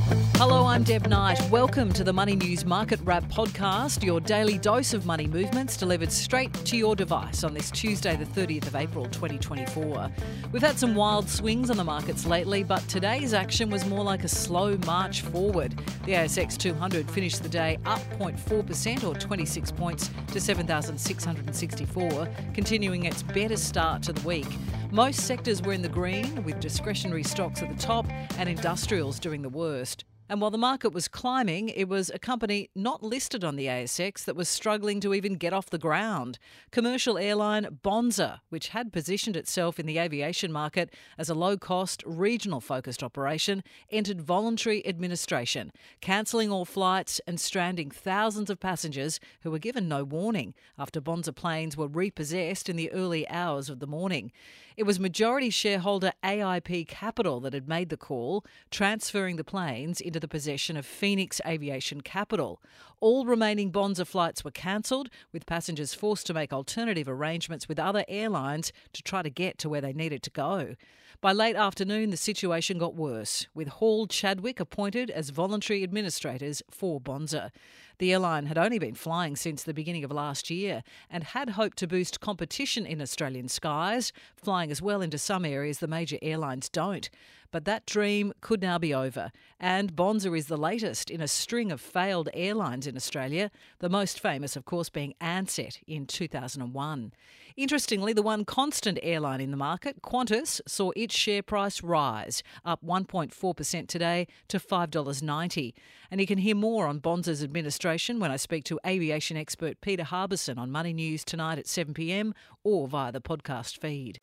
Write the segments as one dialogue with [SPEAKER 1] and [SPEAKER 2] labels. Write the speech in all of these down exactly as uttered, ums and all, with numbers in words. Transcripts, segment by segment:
[SPEAKER 1] Hello, I'm Deb Knight. Welcome to the Money News Market Wrap podcast, your daily dose of money movements delivered straight to your device on this Tuesday, the thirtieth of April, twenty twenty-four. We've had some wild swings on the markets lately, but today's action was more like a slow march forward. The A S X two hundred finished the day up zero point four percent or twenty-six points to seven thousand six hundred sixty-four, continuing its better start to the week. Most sectors were in the green, with discretionary stocks at the top and industrials doing the worst. And while the market was climbing, it was a company not listed on the A S X that was struggling to even get off the ground. Commercial airline Bonza, which had positioned itself in the aviation market as a low-cost, regional-focused operation, entered voluntary administration, cancelling all flights and stranding thousands of passengers who were given no warning after Bonza planes were repossessed in the early hours of the morning. It was majority shareholder A I P Capital that had made the call, transferring the planes into the possession of Phoenix Aviation Capital. All remaining Bonza flights were cancelled, with passengers forced to make alternative arrangements with other airlines to try to get to where they needed to go. By late afternoon, the situation got worse, with Hall Chadwick appointed as voluntary administrators for Bonza. The airline had only been flying since the beginning of last year and had hoped to boost competition in Australian skies, flying as well into some areas the major airlines don't. But that dream could now be over, and Bonza is the latest in a string of failed airlines in Australia, the most famous, of course, being Ansett in two thousand one. Interestingly, the one constant airline in the market, Qantas, saw its share price rise, up one point four percent today to five dollars ninety. And you can hear more on Bonza's administration when I speak to aviation expert Peter Harbison on Money News tonight at seven p.m. or via the podcast feed.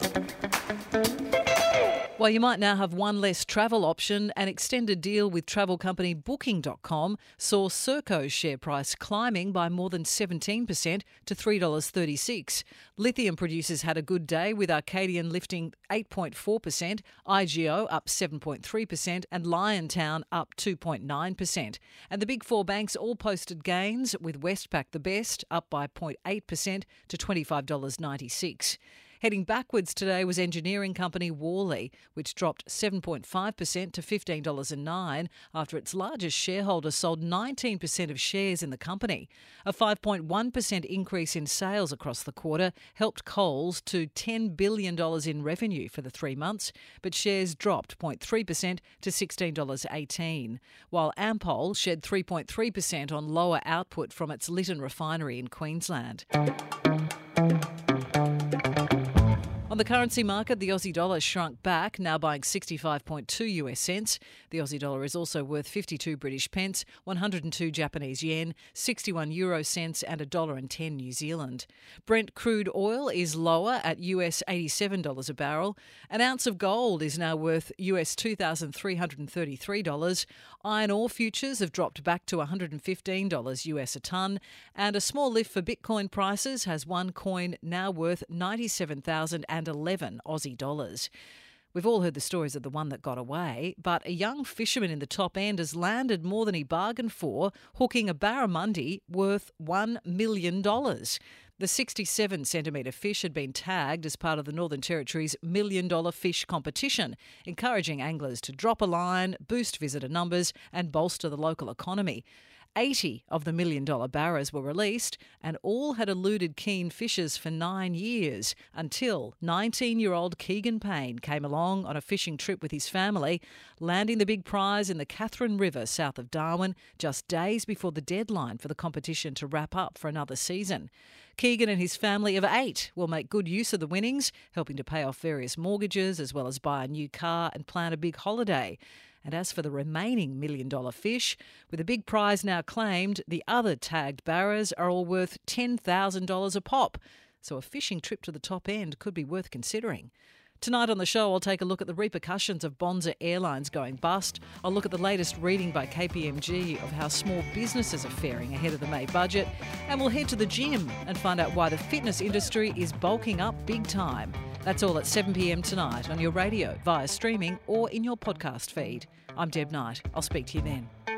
[SPEAKER 1] Well, you might now have one less travel option. An extended deal with travel company Booking dot com saw Serco's share price climbing by more than seventeen percent to three dollars thirty-six. Lithium producers had a good day, with Arcadian lifting eight point four percent, I G O up seven point three percent and Liontown up two point nine percent. And the big four banks all posted gains, with Westpac the best, up by zero point eight percent to twenty-five dollars ninety-six. Heading backwards today was engineering company Worley, which dropped seven point five percent to fifteen dollars nine after its largest shareholder sold nineteen percent of shares in the company. A five point one percent increase in sales across the quarter helped Coles to ten billion dollars in revenue for the three months, but shares dropped zero point three percent to sixteen dollars eighteen, while Ampol shed three point three percent on lower output from its Lytton refinery in Queensland. On the currency market, the Aussie dollar shrunk back, now buying sixty-five point two U S cents. The Aussie dollar is also worth fifty-two British pence, one hundred two Japanese yen, sixty-one euro cents and one dollar ten New Zealand. Brent crude oil is lower at U S eighty-seven dollars a barrel. An ounce of gold is now worth U S two thousand three hundred thirty-three dollars. Iron ore futures have dropped back to one hundred fifteen dollars U S a tonne. And a small lift for Bitcoin prices has one coin now worth ninety-seven thousand eleven Aussie dollars. We've all heard the stories of the one that got away, but a young fisherman in the top end has landed more than he bargained for, hooking a barramundi worth one million dollars. The sixty-seven centimetre fish had been tagged as part of the Northern Territory's Million Dollar Fish competition, encouraging anglers to drop a line, boost visitor numbers and bolster the local economy. eighty of the million-dollar barras were released, and all had eluded keen fishers for nine years until nineteen-year-old Keegan Payne came along on a fishing trip with his family, landing the big prize in the Catherine River south of Darwin just days before the deadline for the competition to wrap up for another season. Keegan and his family of eight will make good use of the winnings, helping to pay off various mortgages as well as buy a new car and plan a big holiday. And as for the remaining million-dollar fish, with a big prize now claimed, the other tagged barras are all worth ten thousand dollars a pop. So a fishing trip to the top end could be worth considering. Tonight on the show, I'll take a look at the repercussions of Bonza Airlines going bust. I'll look at the latest reading by K P M G of how small businesses are faring ahead of the May budget. And we'll head to the gym and find out why the fitness industry is bulking up big time. That's all at seven p.m. tonight on your radio, via streaming or in your podcast feed. I'm Deb Knight. I'll speak to you then.